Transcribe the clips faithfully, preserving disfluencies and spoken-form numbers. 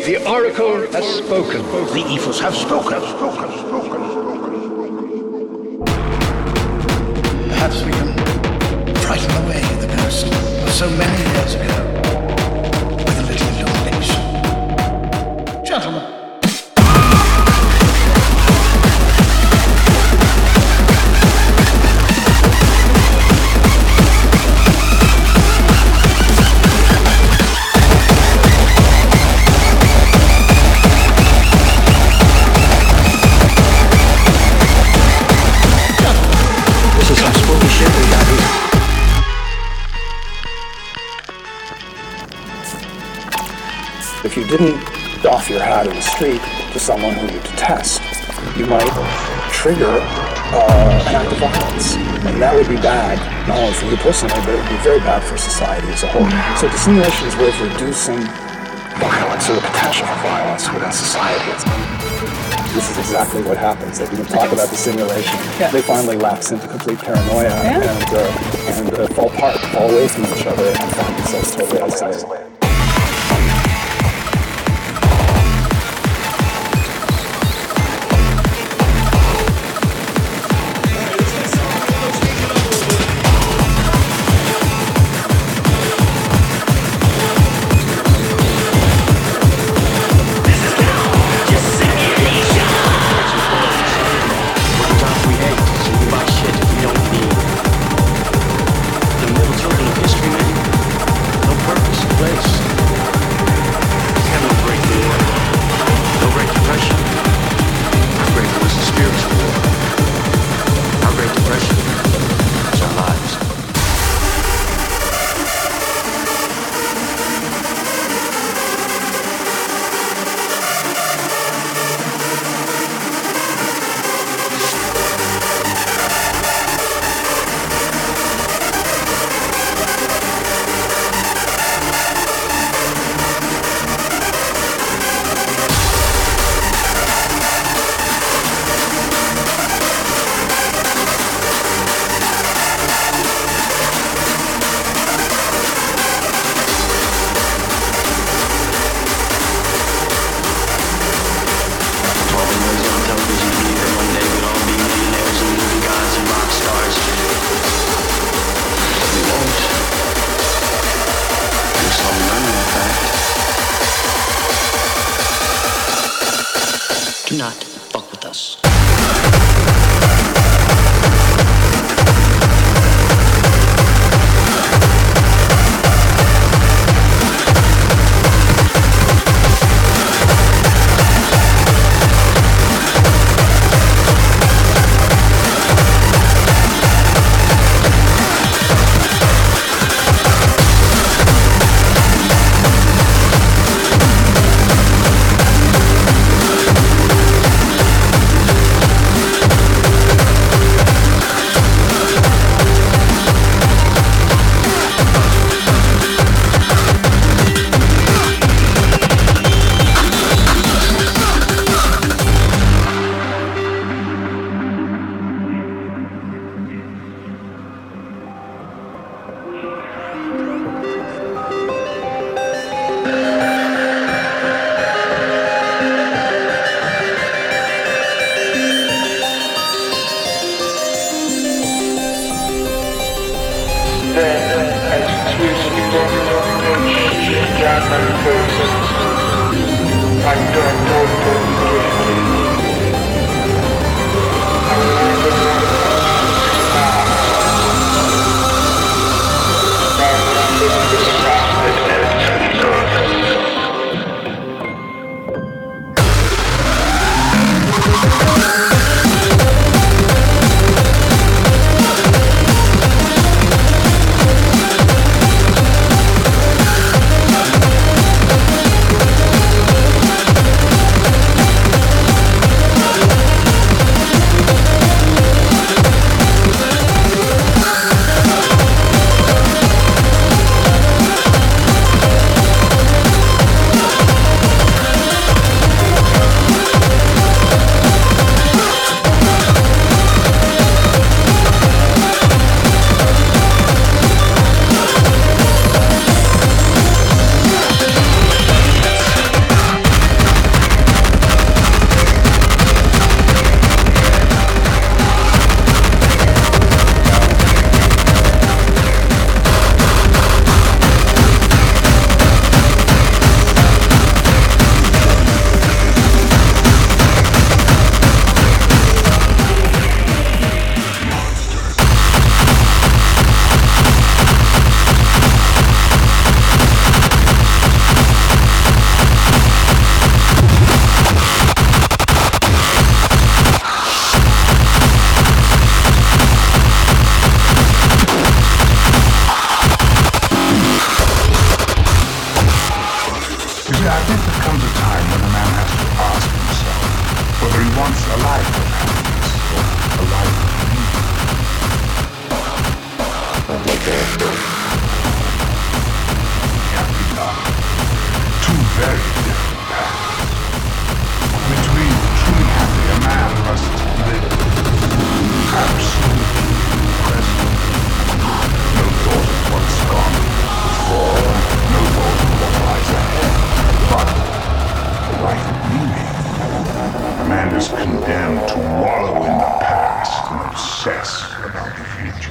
The oracle has spoken. The ethos have spoken. spoken, spoken, spoken. Perhaps we can frighten away the ghost of so many years ago with a little illumination. Gentlemen. If you didn't doff your hat in the street to someone who you detest, you might trigger uh, an act of violence. And that would be bad, not only for you personally, but it would be very bad for society as a whole. So dissimulation is a way of reducing violence, or the potential for violence within society. This is exactly what happens. Like, you can talk about dissimulation. Yeah. They finally lapse into complete paranoia yeah. and, uh, and uh, fall apart, fall away from each other, and find themselves totally isolated. Do not fuck with us. comes a time when a man has to ask himself whether he wants a life of happiness or a life of meaning. Two very different paths. Between truly happy, a man must live absolutely present. No thought of what's gone before, no thought of what lies ahead. But a life of meaning. A man is condemned to wallow in the past and obsess about the future.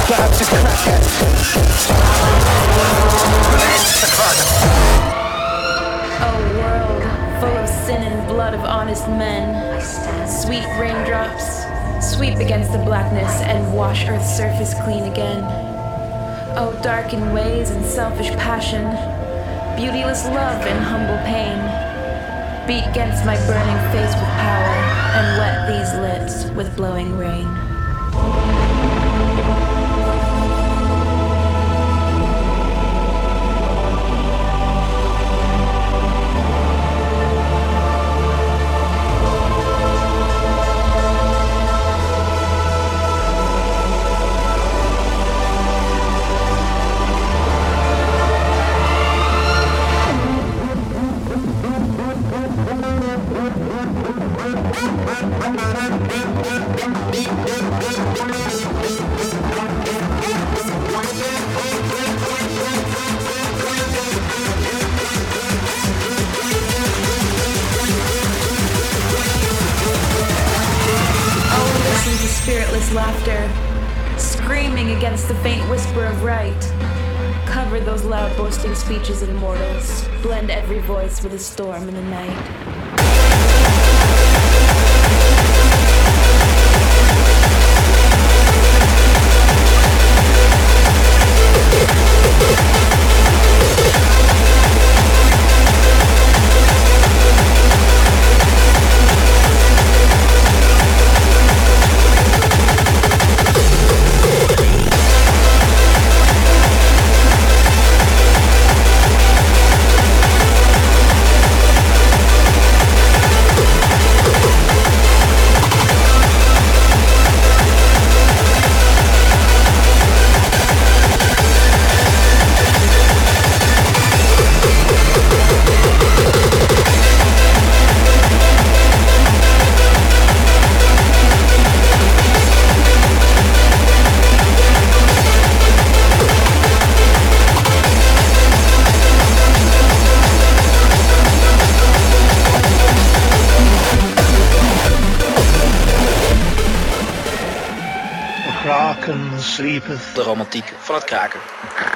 Perhaps a crackhead. Release the Kraken. Oh world, full of sin and blood of honest men. Sweet raindrops, sweep against the blackness and wash Earth's surface clean again. Oh darkened ways and selfish passion, beautyless love and humble pain. Beat against my burning face with power and wet these lips with blowing rain. Spiritless laughter, screaming against the faint whisper of right. Cover those loud boasting speeches in mortals, blend every voice with a storm in the night. Kraken sleepeth. De romantiek van het kraken.